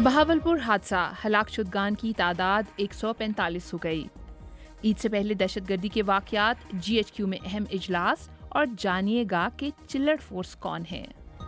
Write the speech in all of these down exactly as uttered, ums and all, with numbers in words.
بہاولپور حادثہ، ہلاک شدگان کی تعداد ایک سو پینتالیس ہو گئی۔ عید سے پہلے دہشت گردی کے واقعات، جی ایچ کیو میں اہم اجلاس، اور جانیے گا کہ چلر فورس کون ہے۔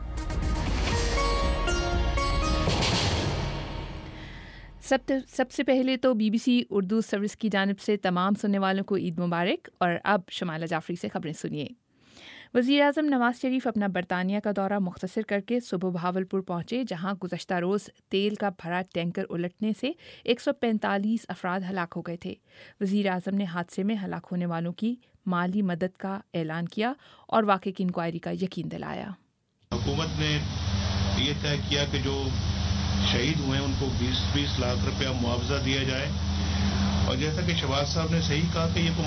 سب سب سے پہلے تو B B C Urdu service کی جانب سے تمام سننے والوں کو عید مبارک، اور اب شمالہ جعفری سے خبریں سنیے۔ وزیر اعظم نواز شریف اپنا برطانیہ کا دورہ مختصر کر کے صبح بہاولپور پہنچے، جہاں گزشتہ روز تیل کا بھرا ٹینکر الٹنے سے ایک سو پینتالیس افراد ہلاک ہو گئے تھے۔ وزیر اعظم نے حادثے میں ہلاک ہونے والوں کی مالی مدد کا اعلان کیا اور واقعے کی انکوائری کا یقین دلایا۔ حکومت نے یہ طے کیا کہ جو شہید ہوئے ہیں ان کو بیس بیس لاکھ روپیہ معاوضہ دیا جائے، اور جیسا کہ شہباز صاحب نے صحیح کہا کہ یہ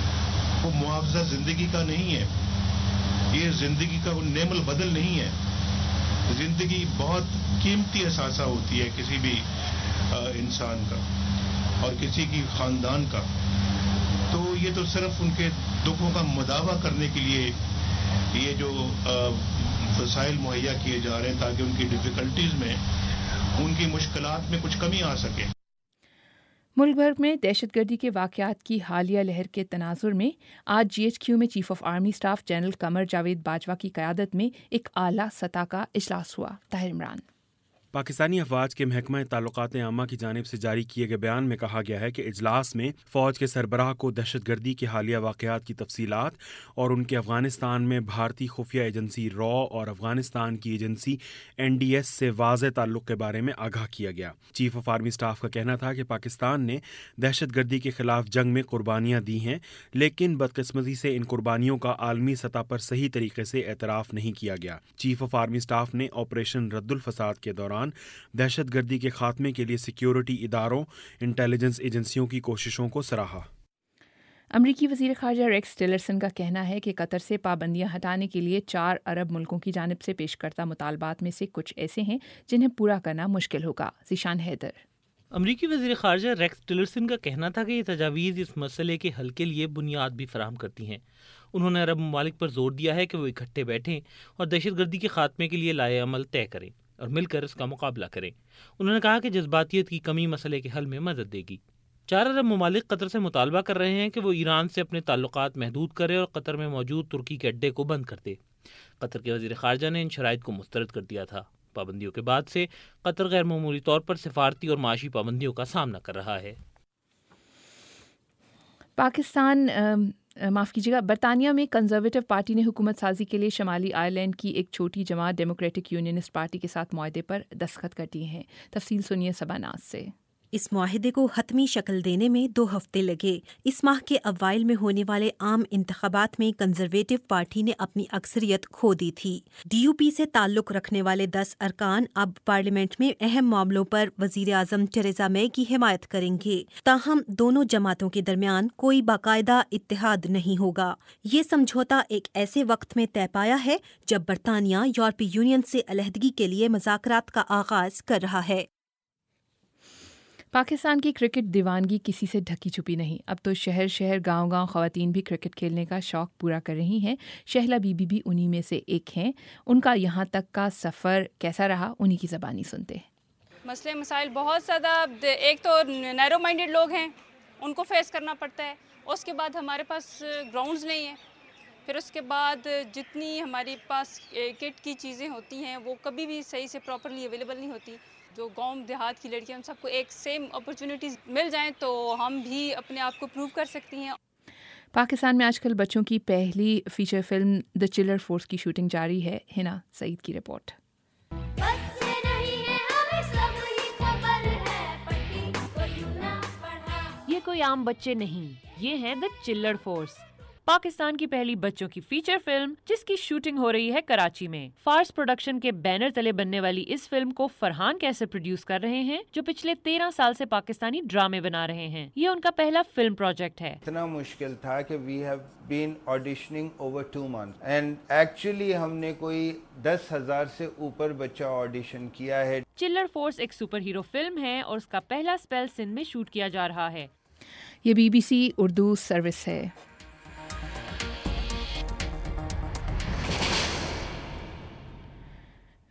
وہ معاوضہ زندگی کا نہیں ہے، یہ زندگی کا نعم البدل نہیں ہے۔ زندگی بہت قیمتی اثاثہ ہوتی ہے کسی بھی انسان کا اور کسی کی خاندان کا، تو یہ تو صرف ان کے دکھوں کا مداوع کرنے کے لیے یہ جو وسائل مہیا کیے جا رہے ہیں تاکہ ان کی ڈیفیکلٹیز میں، ان کی مشکلات میں کچھ کمی آ سکے۔ ملک بھر میں دہشت گردی کے واقعات کی حالیہ لہر کے تناظر میں آج جی ایچ کیو میں chief of army staff general Qamar Javed Bajwa کی قیادت میں ایک اعلیٰ سطح کا اجلاس ہوا۔ طاہر عمران۔ پاکستانی افواج کے محکمہ تعلقات عامہ کی جانب سے جاری کیے گئے بیان میں کہا گیا ہے کہ اجلاس میں فوج کے سربراہ کو دہشت گردی کے حالیہ واقعات کی تفصیلات اور ان کے افغانستان میں بھارتی خفیہ ایجنسی را اور افغانستان کی ایجنسی این ڈی ایس سے واضح تعلق کے بارے میں آگاہ کیا گیا۔ چیف آف آرمی اسٹاف کا کہنا تھا کہ پاکستان نے دہشت گردی کے خلاف جنگ میں قربانیاں دی ہیں، لیکن بدقسمتی سے ان قربانیوں کا عالمی سطح پر صحیح طریقے سے اعتراف نہیں کیا گیا۔ چیف آف آرمی اسٹاف نے آپریشن رد الفساد کے دوران دہشت گردی کے خاتمے کے لیے سیکیورٹی اداروں، انٹیلیجنس ایجنسیوں کی کوششوں کو سراہا۔ امریکی وزیر خارجہ ریکس ٹیلرسن کا کہنا ہے کہ قطر سے پابندیاں ہٹانے کے لیے چار عرب ملکوں کی جانب سے پیش کردہ مطالبات میں سے کچھ ایسے ہیں جنہیں پورا کرنا مشکل ہوگا۔ ذیشان حیدر۔ امریکی وزیر خارجہ ریکس ٹیلرسن کا کہنا تھا کہ یہ تجاویز اس مسئلے کے حل کے لیے بنیاد بھی فراہم کرتی ہیں۔ انہوں نے عرب ممالک پر زور دیا ہے کہ وہ اکٹھے بیٹھیں اور دہشت گردی کے خاتمے کے لیے لائحہ عمل طے کریں اور مل کر اس کا مقابلہ کریں۔ انہوں نے کہا کہ جذباتیت کی کمی مسئلے کے حل میں مدد دے گی۔ چار عرب ممالک قطر سے مطالبہ کر رہے ہیں کہ وہ ایران سے اپنے تعلقات محدود کرے اور قطر میں موجود ترکی کے اڈے کو بند کر دے۔ قطر کے وزیر خارجہ نے ان شرائط کو مسترد کر دیا تھا۔ پابندیوں کے بعد سے قطر غیر معمولی طور پر سفارتی اور معاشی پابندیوں کا سامنا کر رہا ہے۔ پاکستان معاف کیجیے گا برطانیہ میں کنزرویٹو پارٹی نے حکومت سازی کے لیے شمالی آئرلینڈ کی ایک چھوٹی جماعت ڈیموکریٹک یونینسٹ پارٹی کے ساتھ معاہدے پر دستخط کر دیے ہیں۔ تفصیل سنیے صبا ناز سے۔ اس معاہدے کو حتمی شکل دینے میں دو ہفتے لگے۔ اس ماہ کے اوائل میں ہونے والے عام انتخابات میں کنزرویٹو پارٹی نے اپنی اکثریت کھو دی تھی۔ ڈی یو پی سے تعلق رکھنے والے دس ارکان اب پارلیمنٹ میں اہم معاملوں پر وزیر اعظم ٹریزا مے کی حمایت کریں گے، تاہم دونوں جماعتوں کے درمیان کوئی باقاعدہ اتحاد نہیں ہوگا۔ یہ سمجھوتا ایک ایسے وقت میں طے پایا ہے جب برطانیہ یورپی یونین سے علیحدگی کے لیے مذاکرات کا آغاز کر رہا ہے۔ پاکستان کی کرکٹ دیوانگی کسی سے ڈھکی چھپی نہیں۔ اب تو شہر شہر گاؤں گاؤں خواتین بھی کرکٹ کھیلنے کا شوق پورا کر رہی ہیں۔ شہلا بی بی بھی انہی میں سے ایک ہیں۔ ان کا یہاں تک کا سفر کیسا رہا، انہی کی زبانی سنتے ہیں۔ مسئلے مسائل بہت زیادہ، ایک تو نیرو مائنڈڈ لوگ ہیں، ان کو فیس کرنا پڑتا ہے۔ اس کے بعد ہمارے پاس گراؤنڈز نہیں ہیں، پھر اس کے بعد جتنی ہمارے پاس کٹ کی چیزیں ہوتی ہیں وہ کبھی بھی صحیح سے پراپرلی اویلیبل نہیں ہوتی۔ جو گاؤں دیہات کی لڑکیاں ان سب کو ایک سیم اپرچونیٹیز مل جائیں تو ہم بھی اپنے آپ کو پروو کر سکتی ہیں۔ پاکستان میں آج کل بچوں کی پہلی feature film the chiller force کی شوٹنگ جاری ہے۔ ہنا سعید کی رپورٹ۔ یہ کوئی عام بچے نہیں، یہ ہیں دی چلر فورس، پاکستان کی پہلی بچوں کی فیچر فلم جس کی شوٹنگ ہو رہی ہے کراچی میں۔ فارس پروڈکشن کے بینر تلے بننے والی اس فلم کو فرحان کیسر پروڈیوس کر رہے ہیں، جو پچھلے تیرہ سال سے پاکستانی ڈرامے بنا رہے ہیں۔ یہ ان کا پہلا فلم پروجیکٹ ہے۔ اتنا مشکل تھا کہ we have been auditioning over two month and actually ہم نے کوئی دس ہزار سے اوپر بچہ آڈیشن کیا ہے۔ چلر فورس ایک سپر ہیرو فلم ہے اور اس کا پہلا اسپیل سندھ میں شوٹ کیا جا رہا ہے۔ یہ B B C Urdu service ہے۔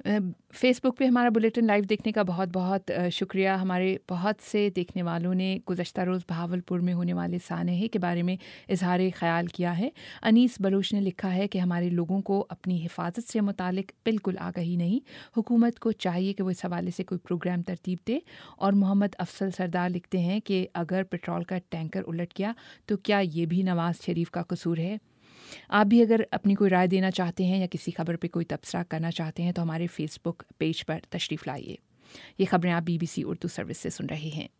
फेस बुक पे हमारा बुलेटिन लाइव देखने का बहुत बहुत शुक्रिया। हमारे बहुत से देखने वालों ने गुज़श्ता रोज़ बहावलपुर में होने वाले सानहे के बारे में इजहार ख्याल किया है। अनीस बलूच ने लिखा है कि हमारे लोगों को अपनी हिफाजत से मुतालिक बिल्कुल आगाही नहीं, हुकूमत को चाहिए कि वो इस हवाले से कोई प्रोग्राम तरतीब दे। और मोहम्मद अफसल सरदार लिखते हैं कि अगर पेट्रोल का टैंकर उलट गया तो क्या ये भी नवाज शरीफ का कसूर है? आप भी अगर अपनी कोई राय देना चाहते हैं या किसी खबर पे कोई तबसरा करना चाहते हैं तो हमारे फेसबुक पेज पर तशरीफ़ लाइए। ये खबरें आप बीबीसी उर्दू सर्विस से सुन रहे हैं।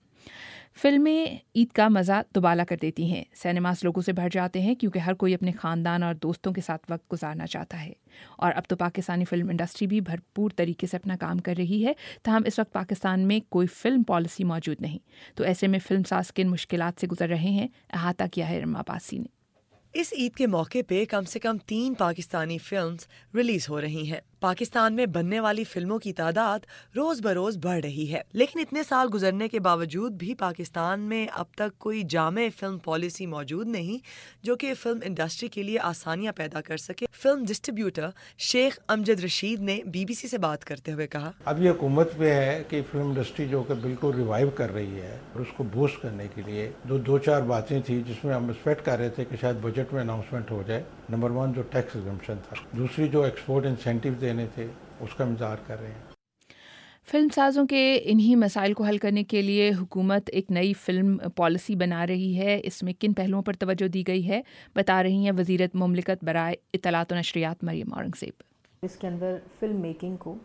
फिल्में ईद का मज़ा दुबाला कर देती हैं। सिनेमास लोगों से भर जाते हैं क्योंकि हर कोई अपने ख़ानदान और दोस्तों के साथ वक्त गुजारना चाहता है। और अब तो पाकिस्तानी फ़िल्म इंडस्ट्री भी भरपूर तरीके से अपना काम कर रही है। ताहम इस वक्त पाकिस्तान में कोई फ़िल्म पॉलिसी मौजूद नहीं, तो ऐसे में फ़िल्म साज किन मुश्किलात से गुजर रहे हैं, अहाता किया है रमा अब्बासी ने। इस ईद के मौके पे कम से कम तीन पाकिस्तानी फिल्म्स रिलीज हो रही हैं। पाकिस्तान में बनने वाली फिल्मों की तादाद रोज बरोज बढ़ रही है, लेकिन इतने साल गुजरने के बावजूद भी पाकिस्तान में अब तक कोई जामे फिल्म पॉलिसी मौजूद नहीं जो कि फिल्म इंडस्ट्री के लिए आसानियां पैदा कर सके। फिल्म डिस्ट्रीब्यूटर शेख अमजद रशीद ने बीबीसी से बात करते हुए कहा, अब ये हुकूमत पे है कि फिल्म इंडस्ट्री जो कि बिल्कुल रिवाइव कर रही है और उसको बूस्ट करने के लिए जो दो चार बातें थी जिसमें हम एक्सपेक्ट कर रहे थे कि शायद बजट में अनाउंसमेंट हो जाए। नंबर वन जो टैक्स एग्जम्पशन था, दूसरी जो एक्सपोर्ट इंसेंटिव देने थे उसका इंतजार कर रहे हैं। फिल्म साजों के इन्हीं मसाइल को हल करने के लिए हुकूमत एक नई फिल्म पॉलिसी बना रही है। इसमें किन पहलुओं पर तवज्जो दी गई है, बता रही हैं वज़ीरत मुमलिकत बराए इत्तलात व नशरियात मरियम औरंगज़ेब। इसके अंदर फिल्म मेकिंग को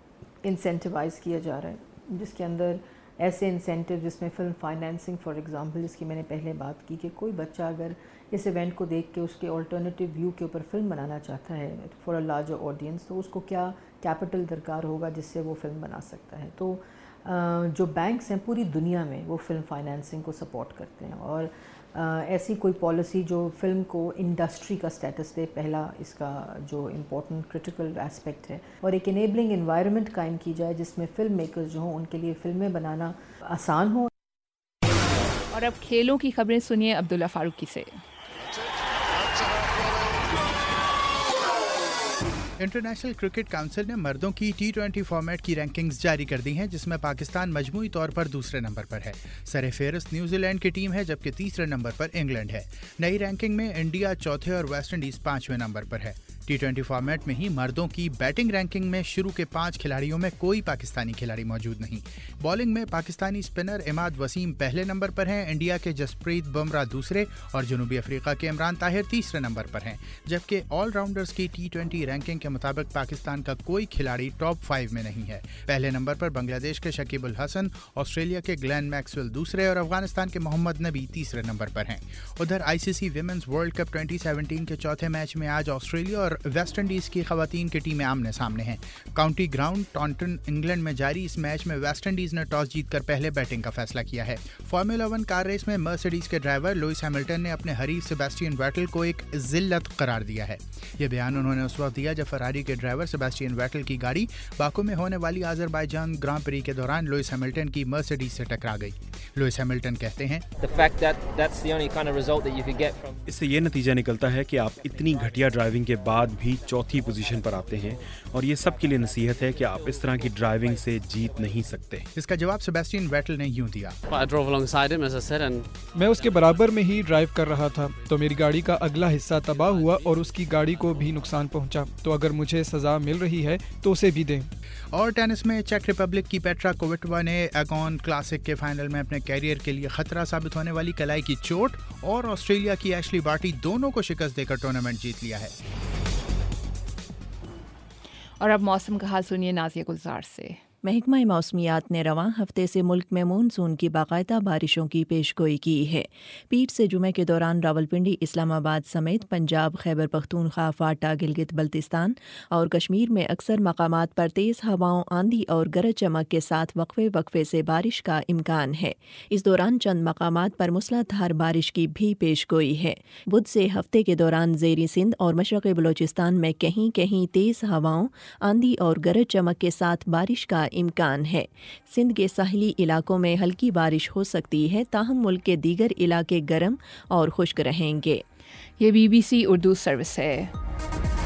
इंसेंटिवाइज किया जा रहा है, जिसके अंदर ऐसे इंसेंटिव जिसमें फ़िल्म फाइनेंसिंग फॉर एग्ज़ाम्पल, जिसकी मैंने पहले बात की कि कोई बच्चा अगर इस इवेंट को देख के उसके ऑल्टरनेटिव व्यू के ऊपर फिल्म बनाना चाहता है फॉर अ लार्जर ऑडियंस, तो उसको क्या कैपिटल दरकार होगा जिससे वो फिल्म बना सकता है। तो जो बैंक्स हैं पूरी दुनिया में वो फिल्म फाइनेंसिंग को सपोर्ट करते हैं और ऐसी कोई पॉलिसी जो फिल्म को इंडस्ट्री का स्टेटस दे, पहला इसका जो इम्पोर्टेंट क्रिटिकल एस्पेक्ट है, और एक इनेबलिंग एनवायरनमेंट कायम की जाए जिसमें फिल्म मेकर्स जो हों उनके लिए फ़िल्में बनाना आसान हो। और अब खेलों की खबरें सुनिए अब्दुल्ला फारूकी से। इंटरनेशनल क्रिकेट काउंसिल ने मर्दों की टी ट्वेंटी फॉर्मेट की रैंकिंग्स जारी कर दी हैं, जिसमें पाकिस्तान मजमूई तौर पर दूसरे नंबर पर है। सरे फेहरिस्त न्यूजीलैंड की टीम है, जबकि तीसरे नंबर पर इंग्लैंड है। नई रैंकिंग में इंडिया चौथे और वेस्ट इंडीज पांचवें नंबर पर है। टी ट्वेंटी फॉर्मेट में ही मर्दों की बैटिंग रैंकिंग में शुरू के पांच खिलाड़ियों में कोई पाकिस्तानी खिलाड़ी मौजूद नहीं। बॉलिंग में पाकिस्तानी स्पिनर इमाद वसीम पहले नंबर पर हैं, इंडिया के जसप्रीत बुमराह दूसरे और जनूबी अफ्रीका के इमरान ताहिर तीसरे नंबर पर हैं। जबकि ऑलराउंडर्स की टी ट्वेंटी रैंकिंग के मुताबिक पाकिस्तान का कोई खिलाड़ी टॉप फाइव में नहीं है। पहले नंबर पर बांग्लादेश के शकीब उल हसन, ऑस्ट्रेलिया के ग्लेन मैक्सवेल दूसरे और अफगानिस्तान के मोहम्मद नबी तीसरे नंबर पर हैं। उधर ICC women's world cup twenty seventeen के चौथे मैच में आज ऑस्ट्रेलिया और वेस्ट इंडीज की खवातीन की टीमें आमने सामने हैं। काउंटी ग्राउंड टॉन्टन इंग्लैंड में जारी इस मैच में वेस्ट इंडीज ने टॉस जीतकर पहले बैटिंग का फैसला किया है। फार्मूला वन कार रेस में मर्सिडीज के ड्राइवर लुइस हैमिल्टन ने अपने हरीफ सेबेस्टियन वेटल को एक जिल्लत करार दिया है। यह बयान उन्होंने उस वक्त दिया जब फरारी के ड्राइवर सेबेस्टियन वेटल की गाड़ी बाकू में होने वाली अजरबैजान ग्रां प्री के दौरान लुइस हैमिल्टन की मर्सिडीज से टकरा गई। लुइस हैमिल्टन कहते हैं, इससे ये नतीजा निकलता है कि आप इतनी घटिया ड्राइविंग के बाद भी चौथी पोजीशन पर आते हैं और ये सब के लिए नसीहत है कि आप इस तरह की ड्राइविंग से जीत नहीं सकते। इसका जवाब सेबेस्टियन वेटल ने यूं दिया, मैं उसके बराबर में ही ड्राइव कर रहा था तो मेरी गाड़ी का अगला हिस्सा तबाह हुआ और उसकी गाड़ी को भी नुकसान पहुंचा, तो अगर मुझे सजा मिल रही है तो उसे भी दें। और टेनिस में चेक रिपब्लिक की पेट्रा कोविटोवा ने एगॉन क्लासिक के फाइनल में अपने कैरियर के लिए खतरा साबित होने वाली कलाई की चोट और ऑस्ट्रेलिया की एशली बार्टी दोनों को शिकस्त देकर टूर्नामेंट जीत लिया है। और अब मौसम का हाल सुनिए नाजिया गुलजार से। महकमा मौसमियात ने रवां हफ्ते से मुल्क में मानसून की बाकायदा बारिशों की पेशगोई की है। पीर से जुमे के दौरान रावलपिंडी, इस्लामाबाद समेत पंजाब, खैबर पख्तूनख्वा, फाटा, गिलगित बल्तिस्तान और कश्मीर में अक्सर मकामात पर तेज़ हवाओं, आंधी और गरज चमक के साथ वक्फे वक्फे से बारिश का इम्कान है। इस दौरान चंद मकामात पर मूसलाधार बारिश की भी पेशगोई है। बुध से हफ्ते के दौरान ज़ेरी सिंध और मशरक़ी बलोचिस्तान में कहीं कहीं तेज़ हवाओं, आंधी और गरज चमक के साथ बारिश का इम्कान है। सिंध के साहिली इलाकों में हल्की बारिश हो सकती है, ताहम मुल्क के दीगर इलाके गर्म और खुश्क रहेंगे। ये बीबीसी उर्दू सर्विस है।